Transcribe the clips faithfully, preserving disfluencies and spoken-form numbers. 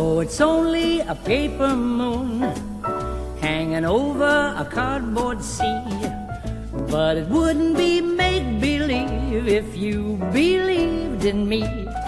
Oh, it's only a paper moon hanging over a cardboard sea. But it wouldn't be make-believe if you believed in me.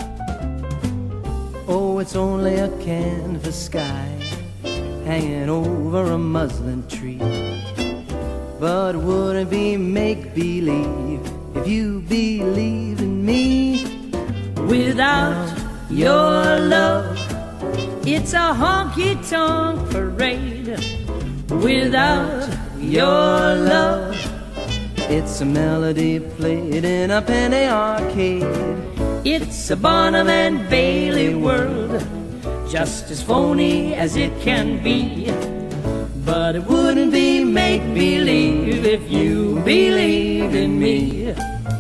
Oh, it's only a canvas sky hanging over a muslin tree. But it wouldn't be make-believe if you believed in me. Without your love, it's a honky-tonk parade. Without your love, it's a melody played in a penny arcade. It's a Barnum and Bailey world, just as phony as it can be. But it wouldn't be make-believe if you believed in me.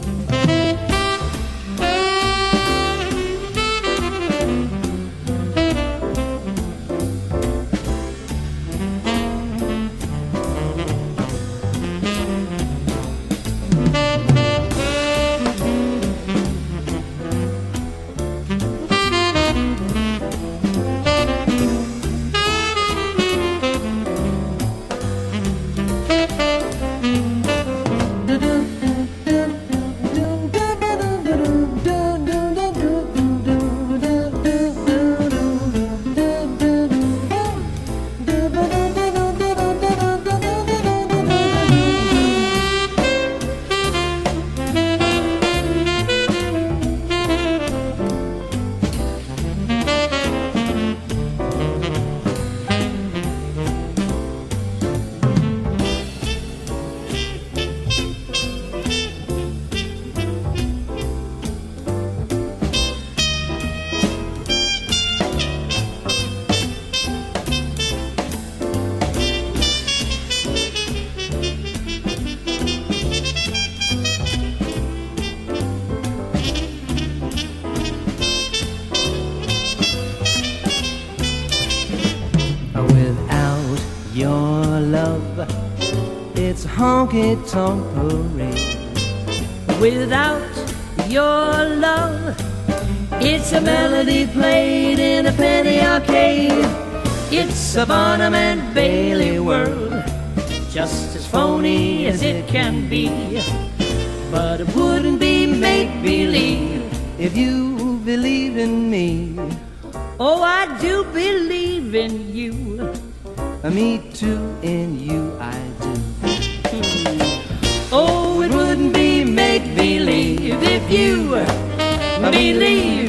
Without your love, it's honky-tonk parade. Without your love, it's a melody played in a penny arcade. It's a Barnum and Bailey world, just as phony as it can be. But it wouldn't be make-believe if you believed in me. Oh, I do believe in you. Me too, in you I do. Oh, it wouldn't be make-believe if you believe